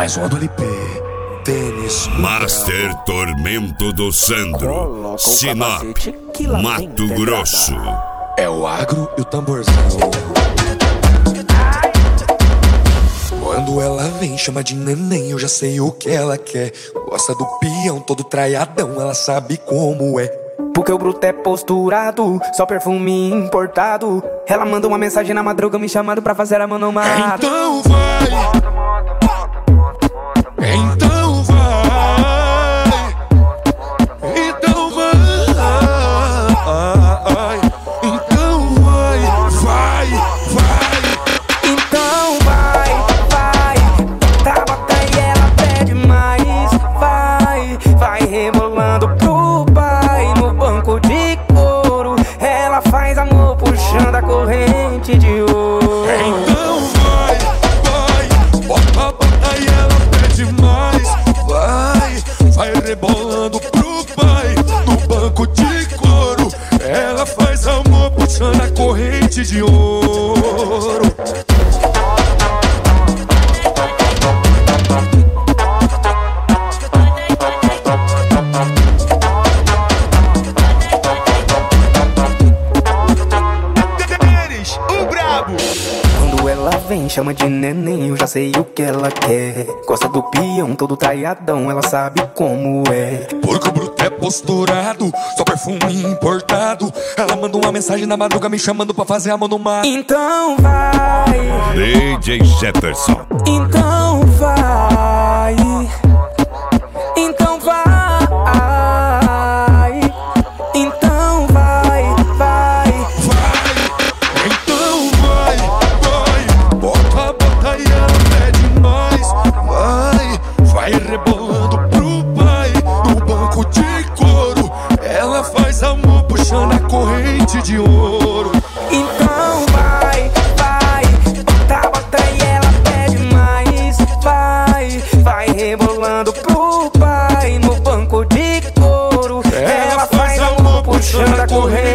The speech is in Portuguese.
som do LP. Tênis Master Tormento do Sandro, Sinop, Mato Grosso. é o agro e o tamborzão. Quando ela vem, chama de neném, eu já sei o que ela quer. Gosta do peão, todo traiadão, ela sabe como é. Porque o bruto é posturado, só perfume importado. Ela manda uma mensagem na madruga me chamando pra fazer a manomada. Então vai, então vai, então vai, então vai, vai, vai. Então vai, tabata e ela pede mais. Vai rebolando pro pai no banco de couro. Ela faz amor puxando a corrente de ouro. Então vai, bota e ela pede mais. Vai rebolando pro pai no banco de couro. Ela faz amor puxando a corrente de ouro. Quando ela vem, chama de neném, eu já sei o que ela quer. Gosta do peão, todo traiadão, ela sabe como é. Porque o bruto é posturado, só perfume importado. Ela manda uma mensagem na madruga me chamando pra fazer amor no mar. Então vai, DJ Jefferson. então vai, então vai, então vai. Então vai, bota e ela pede mais. Vai rebolando pro pai no banco de couro. Ela faz amor puxando a corrente de ouro. Então vai, tabata e ela pede mais. Vai rebolando pro pai no banco de couro. Ela faz amor puxando a corrente